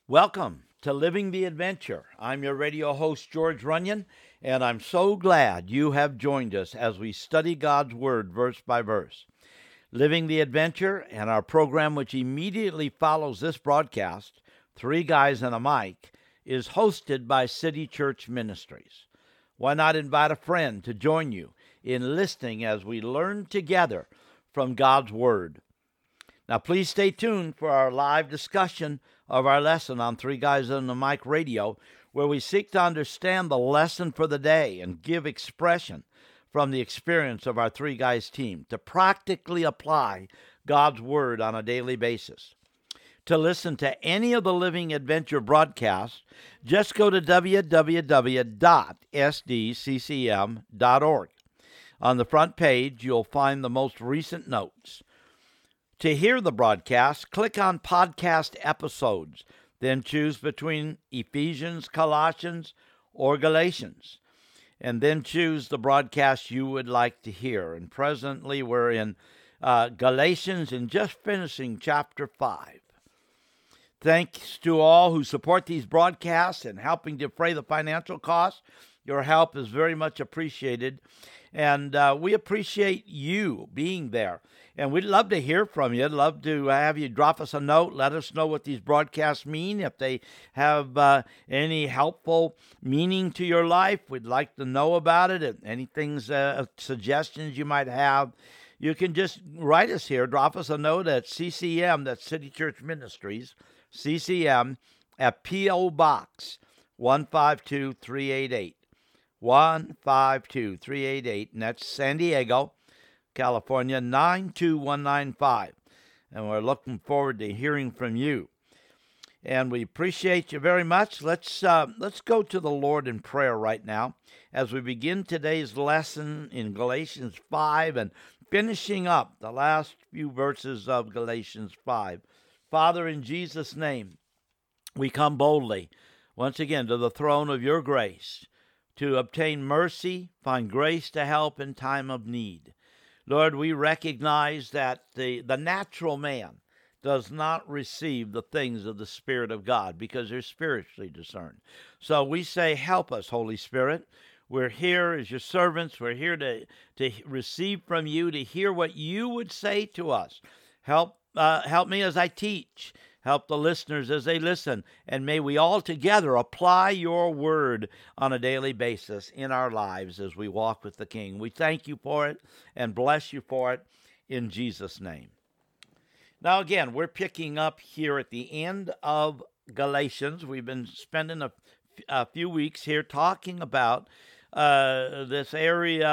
Welcome to Living the Adventure. I'm your radio host, George Runyon, and I'm so glad you have joined us as we study God's Word verse by verse. Living the Adventure and our program, which immediately follows this broadcast, Three Guys and a Mic, is hosted by City Church Ministries. Why not invite a friend to join you in listening as we learn together from God's Word? Now, please stay tuned for our live discussion of our lesson on Three Guys on the Mic Radio, where we seek to understand the lesson for the day and give expression from the experience of our Three Guys team to practically apply God's Word on a daily basis. To listen to any of the Living Adventure broadcasts, just go to www.sdccm.org. On the front page, you'll find the most recent notes. To hear the broadcast, click on Podcast Episodes, then choose between Ephesians, Colossians, or Galatians, and then choose the broadcast you would like to hear. And presently we're in Galatians and just finishing chapter 5. Thanks to all who support these broadcasts and helping defray the financial costs. Your help is very much appreciated, and we appreciate you being there. And we'd love to hear from you. I'd love to have you drop us a note. Let us know what these broadcasts mean. If they have any helpful meaning to your life, we'd like to know about it. And any things, suggestions you might have, you can just write us here. Drop us a note at CCM, that's City Church Ministries, CCM, at P.O. Box 152388. 152388, and that's San Diego, California, 92195. And we're looking forward to hearing from you. And we appreciate you very much. Let's go to the Lord in prayer right now as we begin today's lesson in Galatians 5 and finishing up the last few verses of Galatians 5. Father, in Jesus' name, we come boldly once again to the throne of your grace to obtain mercy, find grace to help in time of need. Lord, we recognize that the natural man does not receive the things of the Spirit of God because they're spiritually discerned. So we say, help us, Holy Spirit. We're here as your servants. We're here to receive from you, to hear what you would say to us. Help me as I teach. Help the listeners as they listen, and may we all together apply your word on a daily basis in our lives as we walk with the King. We thank you for it and bless you for it in Jesus' name. Now again, we're picking up here at the end of Galatians. We've been spending a few weeks here talking about this area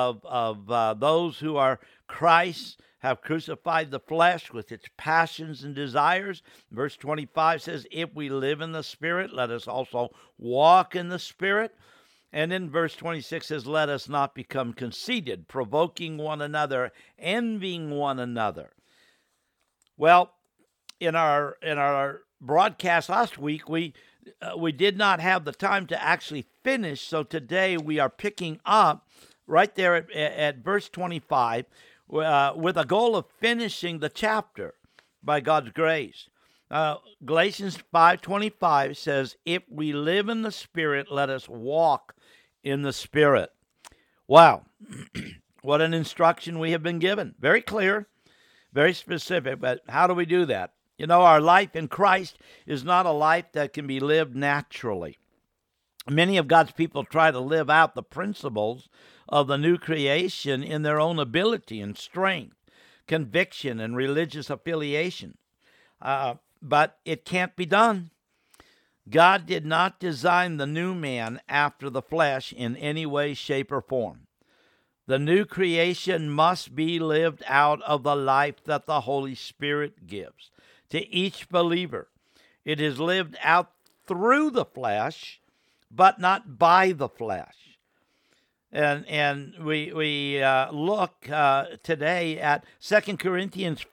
of those who are Christ's, have crucified the flesh with its passions and desires. Verse 25 says, if we live in the Spirit, let us also walk in the Spirit. And then verse 26 says, let us not become conceited, provoking one another, envying one another. Well, in our broadcast last week, we did not have the time to actually finish, so today we are picking up right there at verse 25, with a goal of finishing the chapter by God's grace. Galatians 5:25 says, if we live in the Spirit, let us walk in the Spirit. Wow, what an instruction we have been given. Very clear, very specific, but how do we do that? You know, our life in Christ is not a life that can be lived naturally. Many of God's people try to live out the principles of the new creation in their own ability and strength, conviction, and religious affiliation. But it can't be done. God did not design the new man after the flesh in any way, shape, or form. The new creation must be lived out of the life that the Holy Spirit gives to each believer. It is lived out through the flesh, but not by the flesh. And we look today at 2 Corinthians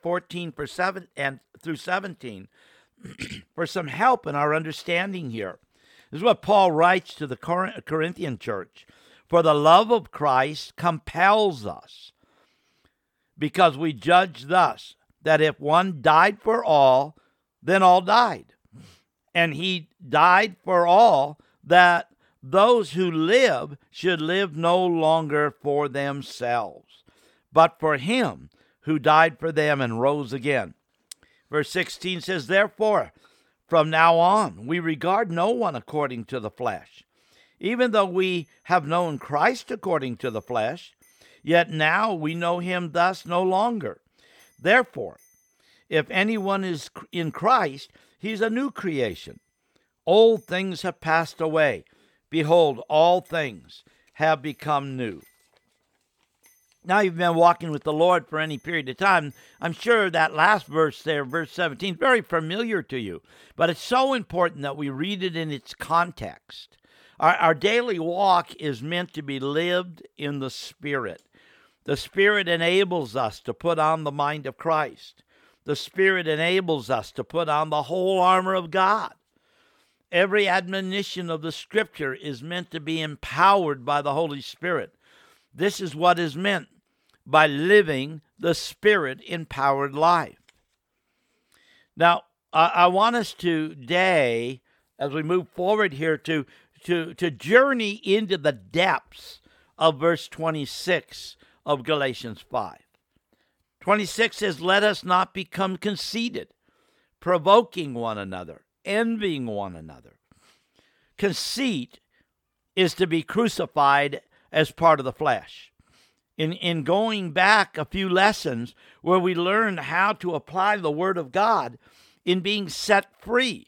5:14 through 17 for some help in our understanding here. This is what Paul writes to the Corinthian church. For the love of Christ compels us, because we judge thus, that if one died for all, then all died. And he died for all, that those who live should live no longer for themselves, but for him who died for them and rose again. Verse 16 says, therefore, from now on, we regard no one according to the flesh. Even though we have known Christ according to the flesh, yet now we know him thus no longer. Therefore, if anyone is in Christ, he's a new creation. Old things have passed away. Behold, all things have become new. Now you've been walking with the Lord for any period of time. I'm sure that last verse there, verse 17, is very familiar to you. But it's so important that we read it in its context. Our daily walk is meant to be lived in the Spirit. The Spirit enables us to put on the mind of Christ. The Spirit enables us to put on the whole armor of God. Every admonition of the Scripture is meant to be empowered by the Holy Spirit. This is what is meant by living the Spirit-empowered life. Now, I want us today, as we move forward here, to journey into the depths of verse 26 of Galatians 5. 26 says, let us not become conceited, provoking one another, envying one another. Conceit is to be crucified as part of the flesh. In going back a few lessons where we learned how to apply the Word of God in being set free.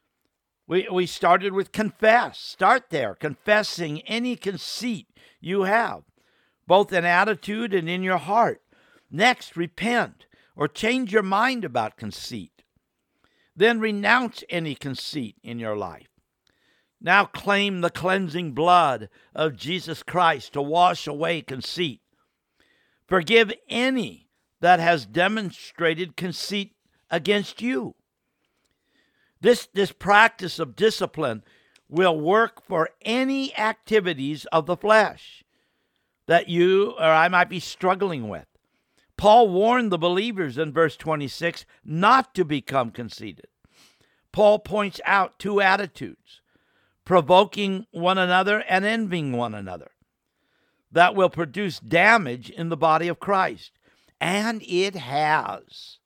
We started with confess. Start there, confessing any conceit you have, both in attitude and in your heart. Next, repent or change your mind about conceit. Then renounce any conceit in your life. Now claim the cleansing blood of Jesus Christ to wash away conceit. Forgive any that has demonstrated conceit against you. This practice of discipline will work for any activities of the flesh that you or I might be struggling with. Paul warned the believers in verse 26 not to become conceited. Paul points out two attitudes: provoking one another and envying one another, that will produce damage in the body of Christ. And it has.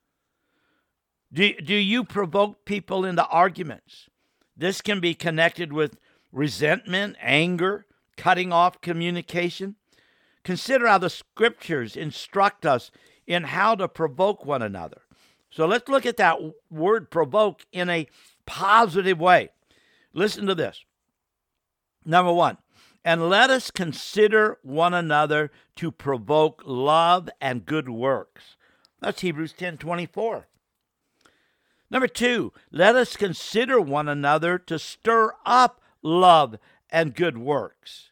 Do you provoke people into arguments? This can be connected with resentment, anger, cutting off communication. Consider how the Scriptures instruct us in how to provoke one another. So let's look at that word provoke in a positive way. Listen to this. Number one, and let us consider one another to provoke love and good works. That's Hebrews 10:24. Number two, let us consider one another to stir up love and good works.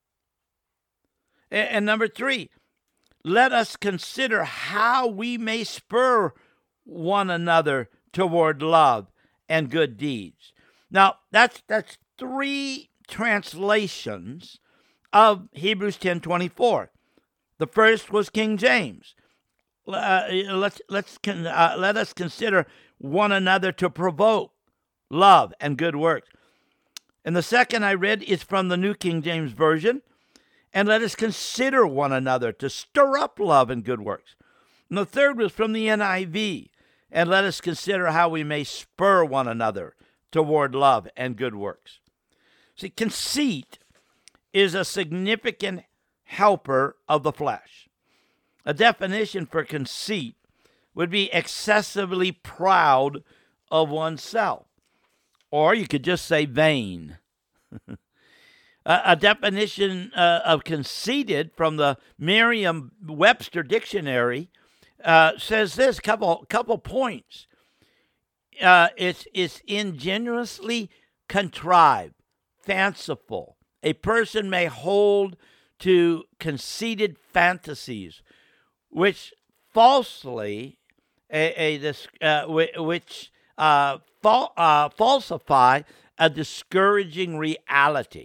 And number three, let us consider how we may spur one another toward love and good deeds. Now, that's three translations of Hebrews 10:24. The first was King James. Let us consider one another to provoke love and good works. And the second I read is from the New King James Version. And let us consider one another to stir up love and good works. And the third was from the NIV. And let us consider how we may spur one another toward love and good works. See, conceit is a significant helper of the flesh. A definition for conceit would be excessively proud of oneself. Or you could just say vain. A definition of conceited from the Merriam-Webster dictionary says this, couple points. It's ingenuously contrived, fanciful. A person may hold to conceited fantasies, which falsely falsify a discouraging reality.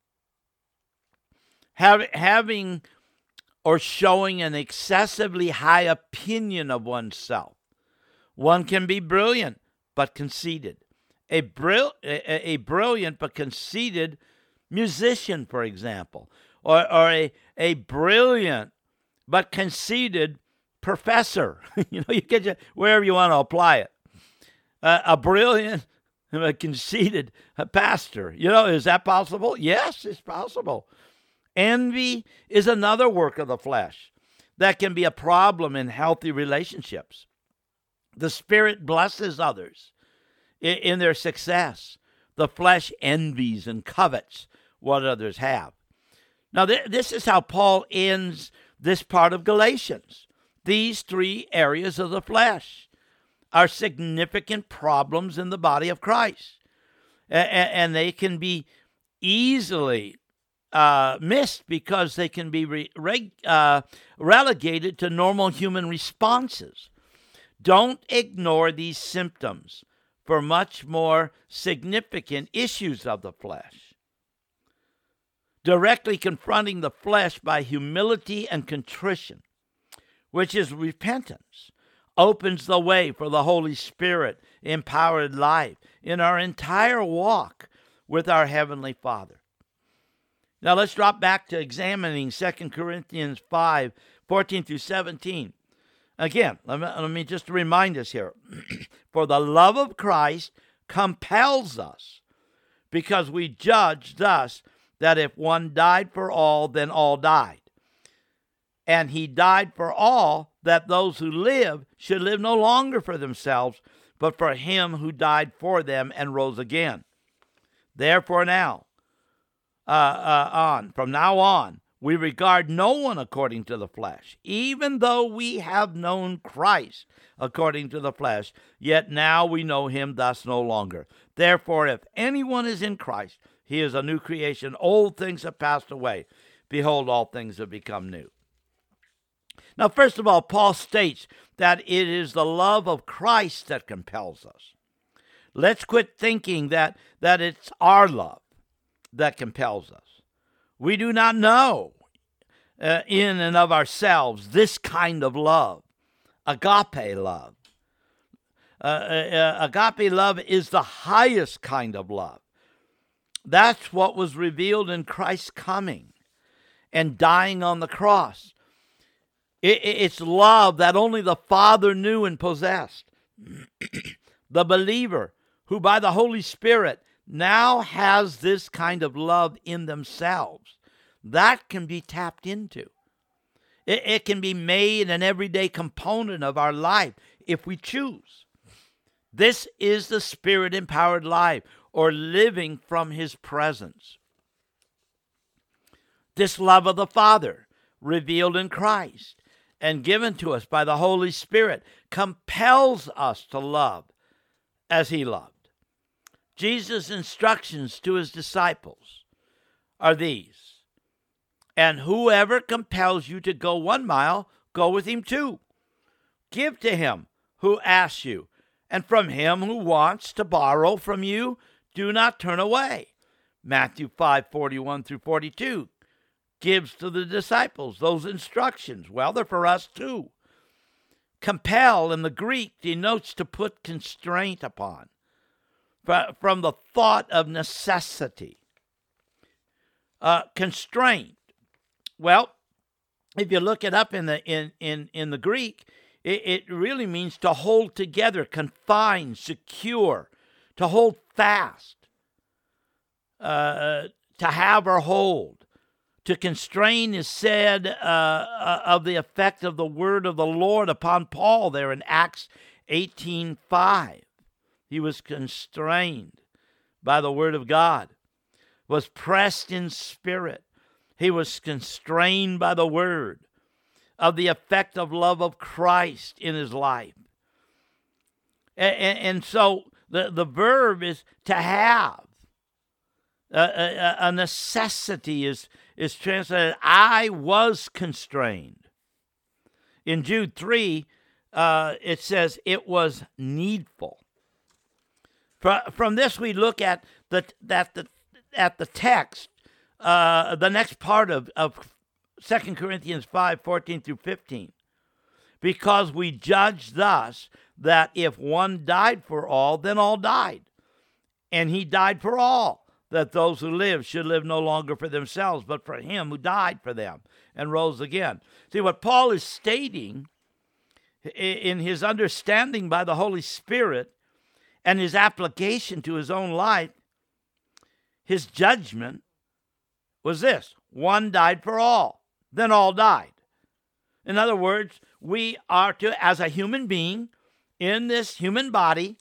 Having or showing an excessively high opinion of oneself. One can be brilliant, but conceited, a brilliant but conceited musician, for example, or a brilliant but conceited professor. You get wherever you want to apply it. A brilliant but conceited pastor. Is that possible? Yes, it's possible. Envy is another work of the flesh that can be a problem in healthy relationships. The Spirit blesses others in their success. The flesh envies and covets what others have. Now, this is how Paul ends this part of Galatians. These three areas of the flesh are significant problems in the body of Christ, and they can be easily missed because they can be relegated to normal human responses. Don't ignore these symptoms for much more significant issues of the flesh. Directly confronting the flesh by humility and contrition, which is repentance, opens the way for the Holy Spirit empowered life in our entire walk with our Heavenly Father. Now let's drop back to examining 2 Corinthians 5, 14 through 17. Again, let me just remind us here. For the love of Christ compels us, because we judge thus that if one died for all, then all died. And he died for all, that those who live should live no longer for themselves, but for him who died for them and rose again. Therefore from now on, we regard no one according to the flesh. Even though we have known Christ according to the flesh, yet now we know him thus no longer. Therefore, if anyone is in Christ, he is a new creation. Old things have passed away. Behold, all things have become new. Now, first of all, Paul states that it is the love of Christ that compels us. Let's quit thinking that it's our love that compels us. We do not know in and of ourselves this kind of love, agape love. Agape love is the highest kind of love. That's what was revealed in Christ's coming and dying on the cross. It's love that only the Father knew and possessed. The believer who by the Holy Spirit now has this kind of love in themselves, that can be tapped into. It can be made an everyday component of our life if we choose. This is the Spirit-empowered life, or living from his presence. This love of the Father, revealed in Christ and given to us by the Holy Spirit, compels us to love as he loved. Jesus' instructions to his disciples are these: and whoever compels you to go 1 mile, go with him 2. Give to him who asks you, and from him who wants to borrow from you, do not turn away. Matthew 5:41 through 42 gives to the disciples those instructions. Well, they're for us too. Compel in the Greek denotes to put constraint upon, from the thought of necessity. Constraint. Well, if you look it up in the Greek, it really means to hold together, confine, secure, to hold fast, to have or hold. To constrain is said of the effect of the word of the Lord upon Paul there in Acts 18:5. He was constrained by the word of God, was pressed in spirit. He was constrained by the word of the effect of love of Christ in his life. And so the verb is to have. A necessity is translated, I was constrained. In Jude 3, it says it was needful. From this, we look at the text, the next part of 2 Corinthians 5, 14 through 15. Because we judge thus that if one died for all, then all died. And he died for all, that those who live should live no longer for themselves, but for him who died for them and rose again. See, what Paul is stating in his understanding by the Holy Spirit and his application to his own life, his judgment was this: one died for all, then all died. In other words, we are to, as a human being in this human body,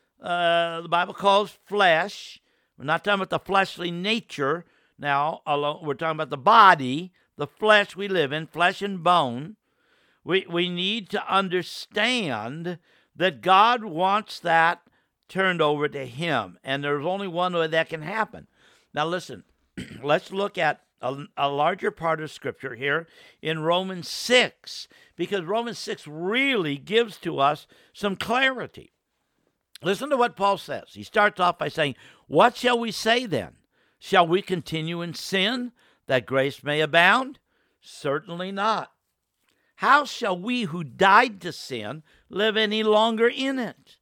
the Bible calls flesh. We're not talking about the fleshly nature now alone. We're talking about the body, the flesh we live in, flesh and bone. We need to understand that God wants that turned over to him. And there's only one way that can happen. Now listen, let's look at a larger part of Scripture here in Romans 6, because Romans 6 really gives to us some clarity. Listen to what Paul says. He starts off by saying, "What shall we say then? Shall we continue in sin that grace may abound? Certainly not. How shall we who died to sin live any longer in it?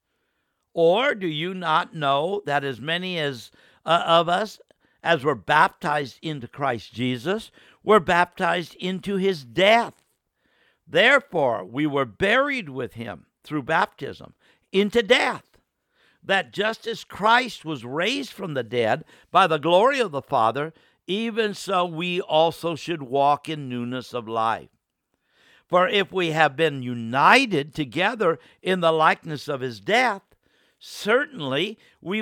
Or do you not know that as many as of us as were baptized into Christ Jesus were baptized into his death? Therefore we were buried with him through baptism into death, that just as Christ was raised from the dead by the glory of the Father, even so we also should walk in newness of life. For if we have been united together in the likeness of his death, certainly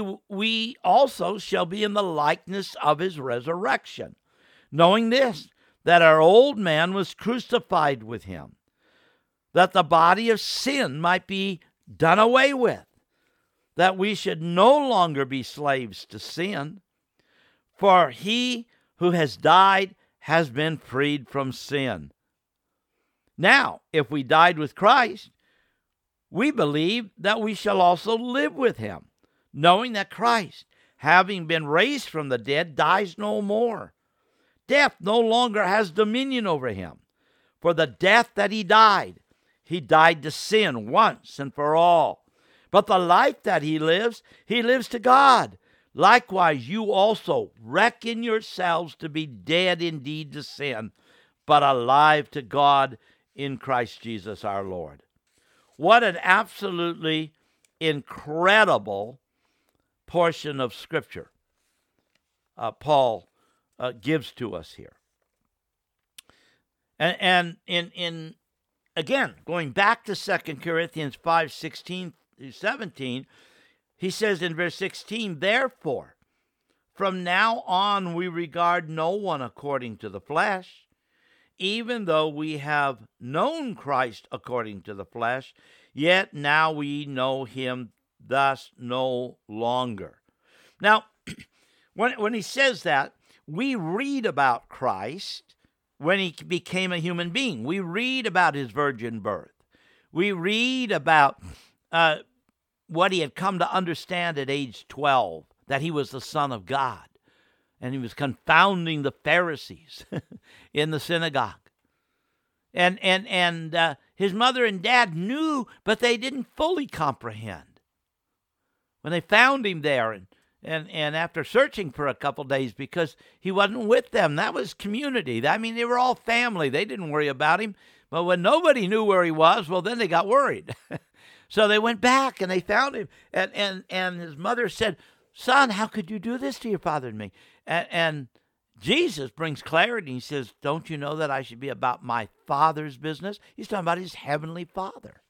we also shall be in the likeness of his resurrection, knowing this, that our old man was crucified with him, that the body of sin might be done away with, that we should no longer be slaves to sin. For he who has died has been freed from sin. Now, if we died with Christ, we believe that we shall also live with him, knowing that Christ, having been raised from the dead, dies no more. Death no longer has dominion over him. For the death that he died to sin once and for all. But the life that he lives to God. Likewise, you also reckon yourselves to be dead indeed to sin, but alive to God in Christ Jesus our Lord." What an absolutely incredible portion of Scripture Paul gives to us here. And in again, going back to 2 Corinthians 5:16-17, he says in verse 16, "Therefore, from now on we regard no one according to the flesh. Even though we have known Christ according to the flesh, yet now we know him thus no longer." Now, when he says that, we read about Christ when he became a human being. We read about his virgin birth. We read about what he had come to understand at age 12, that he was the Son of God. And he was confounding the Pharisees in the synagogue. And his mother and dad knew, but they didn't fully comprehend. When they found him there, and after searching for a couple days because he wasn't with them, that was community. I mean, they were all family. They didn't worry about him. But when nobody knew where he was, well, then they got worried. So they went back and they found him. And his mother said, "Son, how could you do this to your father and me?" And Jesus brings clarity. He says, "Don't you know that I should be about my Father's business?" He's talking about his heavenly Father.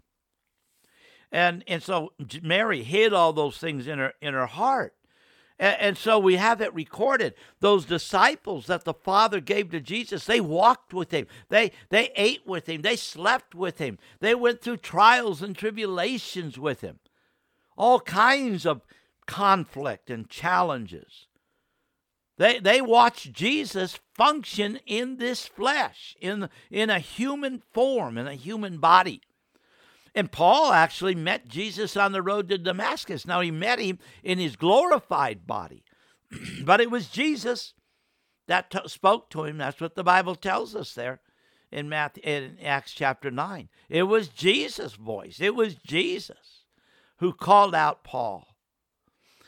And so Mary hid all those things in her heart. And so we have it recorded. Those disciples that the Father gave to Jesus, they walked with him. They ate with him. They slept with him. They went through trials and tribulations with him. All kinds of conflict and challenges. They watched Jesus function in this flesh, in a human form, in a human body. And Paul actually met Jesus on the road to Damascus. Now, he met him in his glorified body. But it was Jesus that spoke to him. That's what the Bible tells us there in Acts chapter 9. It was Jesus' voice. It was Jesus who called out Paul.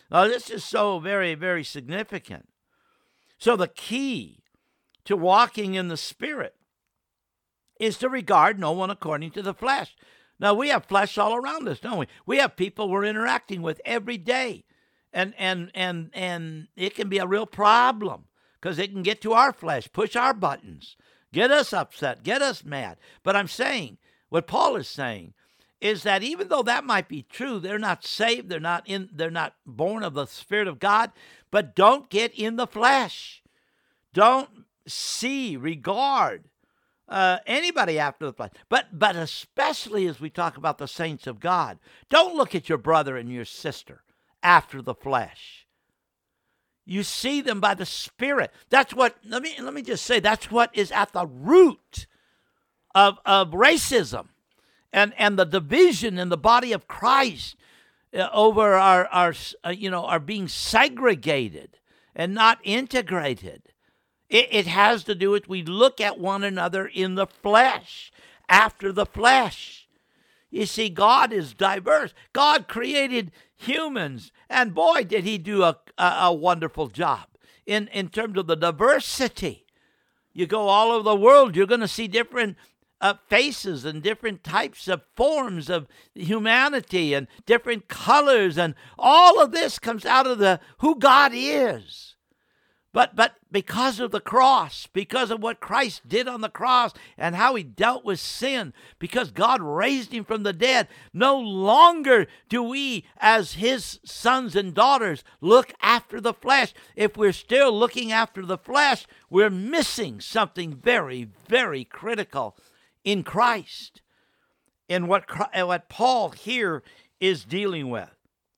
Now, this is so very, very significant. So the key to walking in the Spirit is to regard no one according to the flesh. Now, we have flesh all around us, don't we? We have people we're interacting with every day. And it can be a real problem because it can get to our flesh, push our buttons, get us upset, get us mad. But I'm saying, what Paul is saying is that even though that might be true, they're not saved, they're not born of the Spirit of God, but don't get in the flesh. Don't regard anybody after the flesh. But especially as we talk about the saints of God, don't look at your brother and your sister after the flesh. You see them by the Spirit. That's what, let me just say, that's what is at the root of racism and the division in the body of Christ over our being segregated and not integrated. It has to do with we look at one another in the flesh, after the flesh. You see, God is diverse. God created humans, and boy, did he do a wonderful job in terms of the diversity. You go all over the world, you're going to see different faces and different types of forms of humanity and different colors, and all of this comes out of who God is. But because of the cross, because of what Christ did on the cross and how he dealt with sin, because God raised him from the dead, no longer do we as his sons and daughters look after the flesh. If we're still looking after the flesh, we're missing something very, very critical in Christ, in what Paul here is dealing with.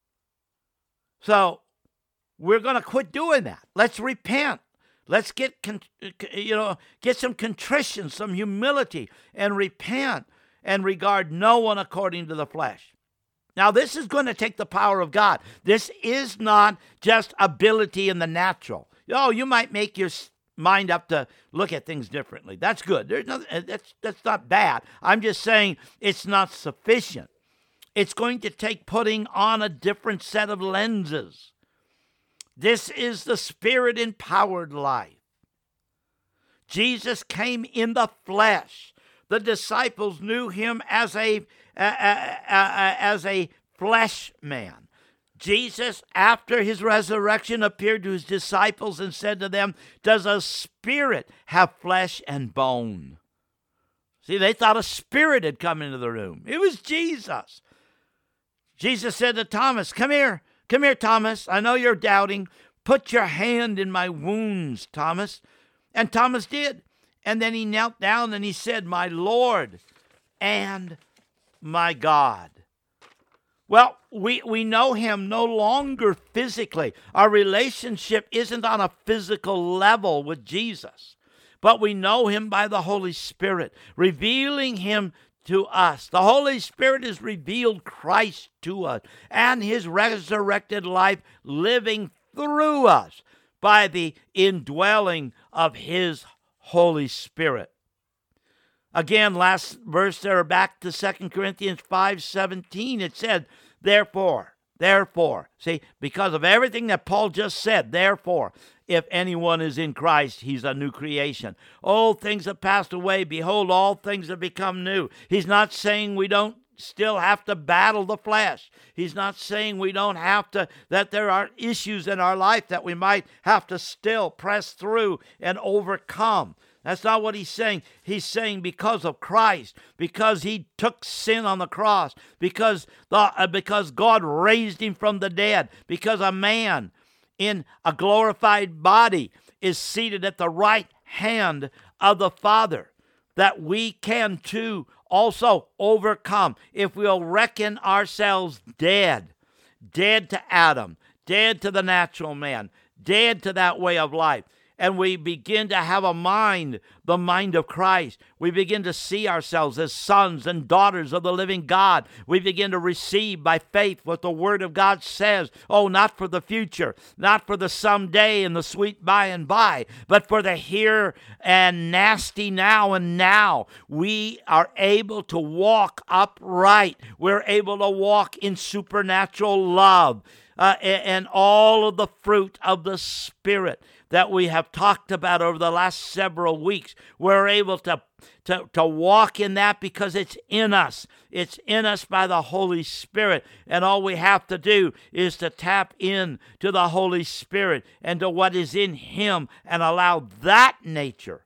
So we're going to quit doing that. Let's repent. Let's get some contrition, some humility, and repent and regard no one according to the flesh. Now, this is going to take the power of God. This is not just ability in the natural. You might make your mind up to look at things differently. That's good. That's not bad. I'm just saying it's not sufficient. It's going to take putting on a different set of lenses. This is the Spirit-empowered life. Jesus came in the flesh. The disciples knew him as a flesh man. Jesus, after his resurrection, appeared to his disciples and said to them, "Does a spirit have flesh and bone?" See, they thought a spirit had come into the room. It was Jesus. Jesus said to Thomas, "Come here. Come here, Thomas. I know you're doubting. Put your hand in my wounds, Thomas." And Thomas did. And then he knelt down and he said, "My Lord and my God." Well, we know him no longer physically. Our relationship isn't on a physical level with Jesus, but we know him by the Holy Spirit, revealing him to us. The Holy Spirit has revealed Christ to us and his resurrected life living through us by the indwelling of his Holy Spirit. Again, last verse there, back to 2 Corinthians 5:17, it said, therefore, see, because of everything that Paul just said, therefore, if anyone is in Christ, he's a new creation. Old things have passed away. Behold, all things have become new. He's not saying we don't still have to battle the flesh. He's not saying we don't have to, that there are issues in our life that we might have to still press through and overcome. That's not what he's saying. He's saying because of Christ, because he took sin on the cross, because God raised him from the dead, because a man in a glorified body is seated at the right hand of the Father, that we can too also overcome if we'll reckon ourselves dead to Adam, dead to the natural man, dead to that way of life. And we begin to have a mind, the mind of Christ. We begin to see ourselves as sons and daughters of the living God. We begin to receive by faith what the Word of God says. Oh, not for the future, not for the someday and the sweet by and by, but for the here and nasty now and now. We are able to walk upright. We're able to walk in supernatural love. and all of the fruit of the Spirit that we have talked about over the last several weeks. We're able to walk in that because it's in us. It's in us by the Holy Spirit. And all we have to do is to tap in to the Holy Spirit and to what is in Him and allow that nature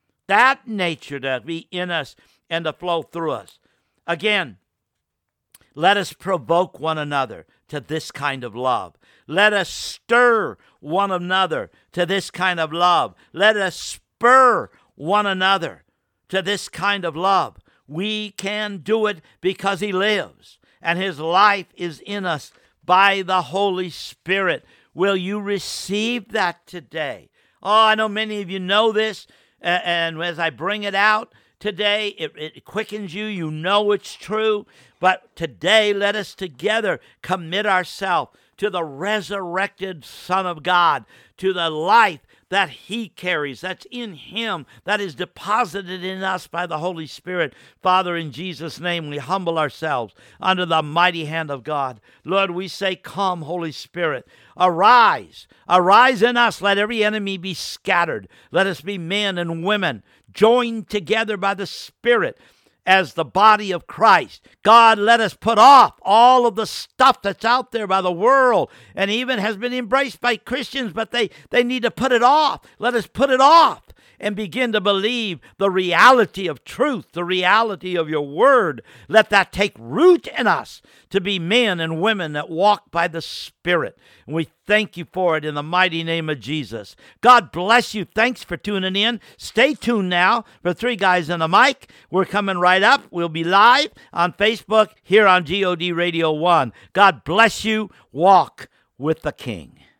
to be in us and to flow through us. Again, let us provoke one another to this kind of love. Let us stir one another to this kind of love. Let us spur one another to this kind of love. We can do it because He lives, and His life is in us by the Holy Spirit. Will you receive that today? Oh, I know many of you know this, and as I bring it out today, it quickens you. You know it's true. But today, let us together commit ourselves to the resurrected Son of God, to the life that He carries, that's in Him, that is deposited in us by the Holy Spirit. Father, in Jesus' name, we humble ourselves under the mighty hand of God. Lord, we say, come, Holy Spirit, arise. Arise in us. Let every enemy be scattered. Let us be men and women joined together by the Spirit as the body of Christ. God, let us put off all of the stuff that's out there by the world and even has been embraced by Christians, but they need to put it off. Let us put it off and begin to believe the reality of truth, the reality of your word. Let that take root in us to be men and women that walk by the Spirit. And we thank you for it in the mighty name of Jesus. God bless you. Thanks for tuning in. Stay tuned now for Three Guys and a Mic. We're coming right up. We'll be live on Facebook here on GOD Radio 1. God bless you. Walk with the King.